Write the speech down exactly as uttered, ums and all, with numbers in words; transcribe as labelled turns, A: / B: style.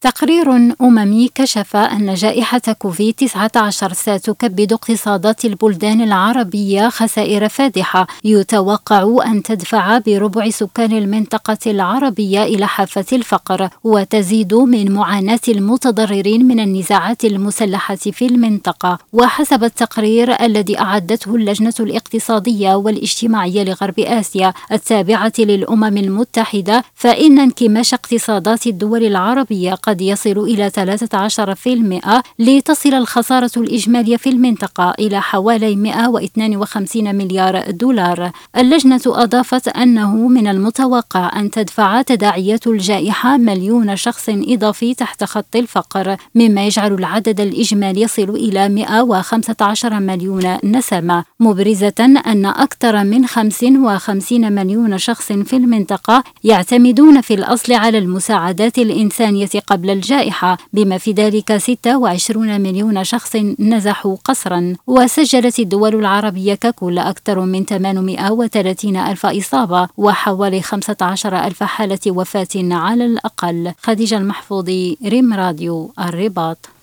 A: تقرير أممي كشف أن جائحة كوفيد تسعة عشر ستكبد اقتصادات البلدان العربية خسائر فادحة يتوقع أن تدفع بربع سكان المنطقة العربية إلى حافة الفقر، وتزيد من معاناة المتضررين من النزاعات المسلحة في المنطقة. وحسب التقرير الذي أعدته اللجنة الاقتصادية والاجتماعية لغرب آسيا التابعة للأمم المتحدة، فإن انكماش اقتصادات الدول العربية قد يصل إلى ثلاثة عشر بالمئة، لتصل الخسارة الإجمالية في المنطقة إلى حوالي مئة واثنين وخمسين مليار دولار. اللجنة أضافت أنه من المتوقع أن تدفع تداعيات الجائحة مليون شخص إضافي تحت خط الفقر، مما يجعل العدد الإجمالي يصل إلى مئة وخمسة عشر مليون نسمة، مبرزة أن أكثر من خمسة وخمسين مليون شخص في المنطقة يعتمدون في الأصل على المساعدات الإنسانية قبل الجائحة، بما في ذلك ستة وعشرين مليون شخص نزحوا قسرا. وسجلت الدول العربية ككل أكثر من ثمانمئة وثلاثين ألف إصابة وحوالي خمسة عشر ألف حالة وفاة على الأقل. خديجة المحفوظي، ريم راديو، الرباط.